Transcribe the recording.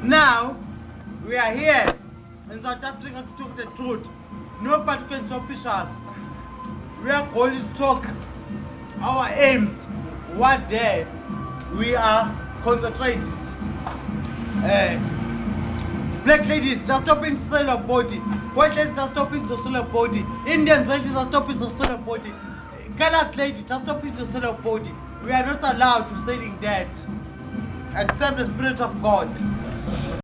Now, we are here in South Africa to talk the truth. Nobody can stop us. We are going to talk our aims. What day we are concentrated. Black ladies are stopping to sell your body. White ladies are stopping to sell your body. Indian ladies are stopping to sell your body. Colored ladies are stopping to sell your body. We are not allowed to selling that except the Spirit of God.